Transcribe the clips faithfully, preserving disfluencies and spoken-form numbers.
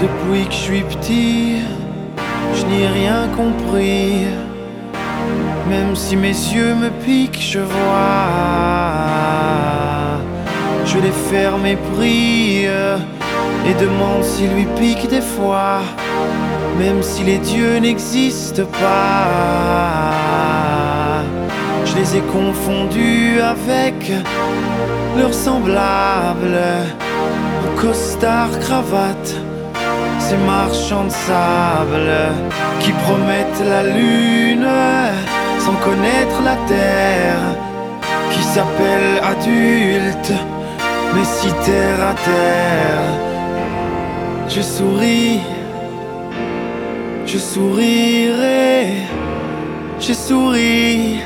Depuis que je suis petit, je n'ai rien compris. Même si mes yeux me piquent, je vois. Je les ferme et prie et demande s'ils lui piquent des fois. Même si les dieux n'existent pas, je les ai confondus avec leurs semblables, en costard cravate, ces marchands de sable qui promettent la lune sans connaître la terre, qui s'appellent adultes mais si terre à terre. Je souris, je sourirai, j'ai souri.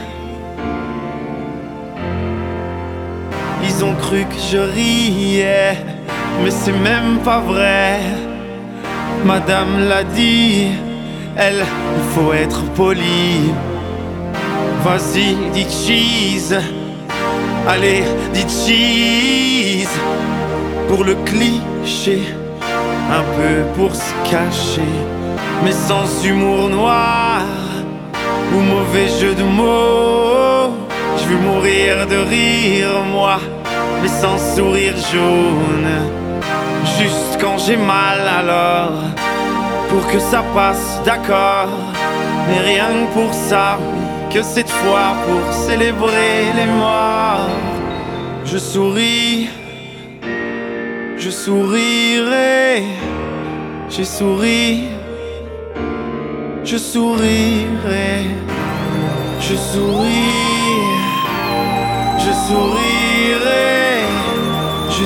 Ils ont cru que je riais, mais c'est même pas vrai. Madame l'a dit, elle, il faut être poli. Vas-y, dis cheese, allez, dis cheese. Pour le cliché, un peu pour se cacher, mais sans humour noir ou mauvais jeu de mots. Je veux mourir de rire, moi, mais sans sourire jaune. Juste quand j'ai mal alors, pour que ça passe, d'accord. Mais rien que pour ça, que cette fois pour célébrer les morts. Je souris, je sourirai, j'ai souri. Je sourirai, je souris, je sourirai, je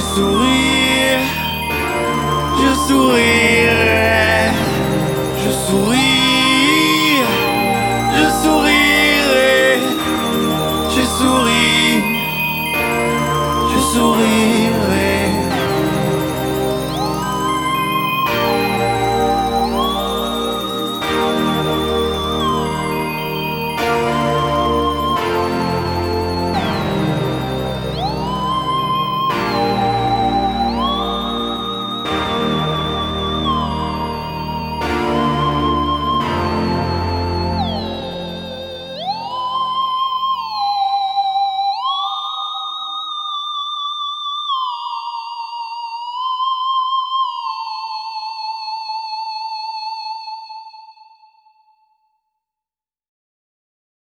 souris, je sourirai, je souris.